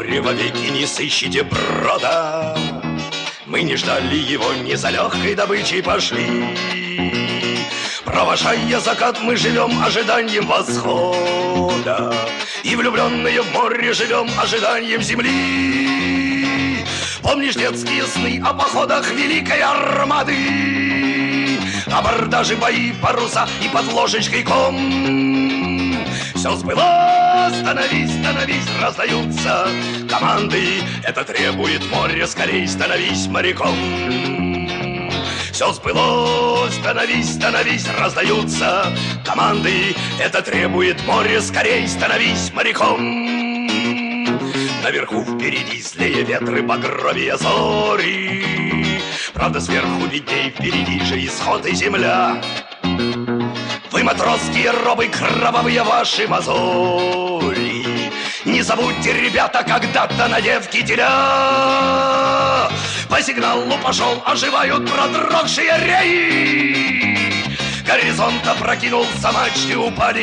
море вовеки не сыщите брода. Мы не ждали его, не за легкой добычей пошли. Провожая закат, мы живем ожиданием восхода. И влюбленные в море живем ожиданием земли. Помнишь детские сны о походах великой армады, абордажи, бои, паруса и под ложечкой ком? Все сбылось, становись, становись, раздаются команды. Это требует море, скорей становись моряком. Все сбылось, становись, становись, раздаются команды. Это требует море, скорей становись моряком. Наверху впереди злее ветры, багровее зори. Правда, сверху видней, впереди же исход и земля. Вы, матросские робы, кровавые ваши мозоли. Не забудьте, ребята, когда-то надев кителя. По сигналу пошел, оживают продрогшие реи. Горизонт опрокинулся, мачты упали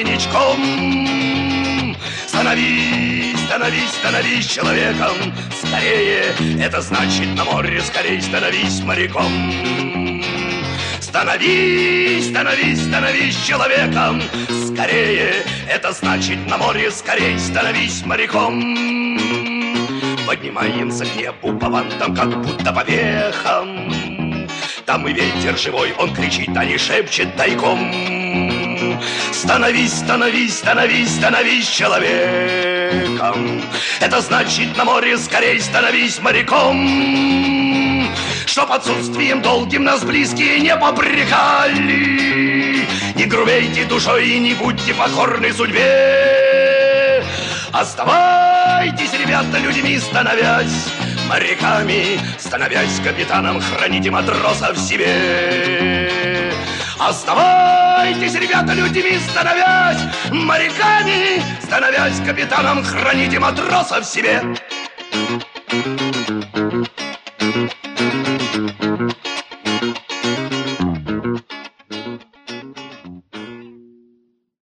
ничком. Становись, становись, становись человеком скорее. Это значит на море скорей становись моряком. Становись, становись, становись человеком скорее. Это значит на море скорей становись моряком. Поднимаемся к небу по вантам, как будто по вехам. Там и ветер живой, он кричит, а не шепчет тайком. Становись, становись, становись, становись человеком. Это значит на море скорей становись моряком. Чтоб отсутствием долгим нас близкие не попрекали. Не грубейте душой и не будьте покорны судьбе. Оставайтесь, ребята, людьми становясь моряками, становясь капитаном, храните матроса в себе. Оставайтесь, ребята, людьми становясь моряками, становясь капитаном, храните матроса в себе.